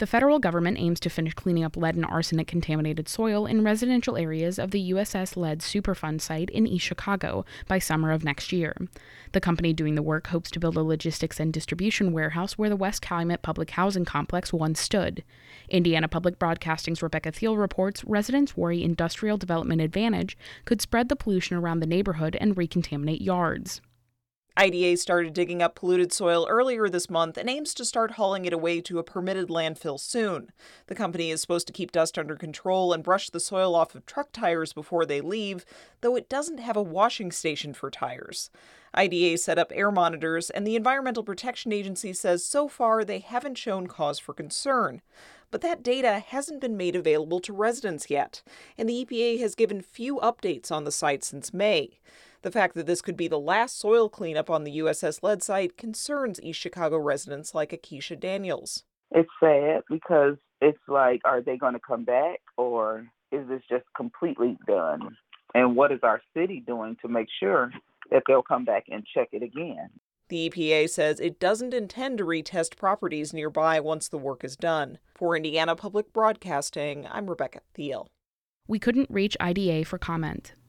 The federal government aims to finish cleaning up lead and arsenic-contaminated soil in residential areas of the USS Lead Superfund site in East Chicago by summer of next year. The company doing the work hopes to build a logistics and distribution warehouse where the West Calumet Public Housing Complex once stood. Indiana Public Broadcasting's Rebecca Thiel reports residents worry Industrial Development Advantage could spread the pollution around the neighborhood and recontaminate yards. IDA started digging up polluted soil earlier this month and aims to start hauling it away to a permitted landfill soon. The company is supposed to keep dust under control and brush the soil off of truck tires before they leave, though it doesn't have a washing station for tires. IDA set up air monitors, and the Environmental Protection Agency says so far they haven't shown cause for concern. But that data hasn't been made available to residents yet, and the EPA has given few updates on the site since May. The fact that this could be the last soil cleanup on the USS Lead site concerns East Chicago residents like Akeisha Daniels. It's sad because it's like, are they going to come back, or is this just completely done? And what is our city doing to make sure that they'll come back and check it again? The EPA says it doesn't intend to retest properties nearby once the work is done. For Indiana Public Broadcasting, I'm Rebecca Thiel. We couldn't reach IDA for comment.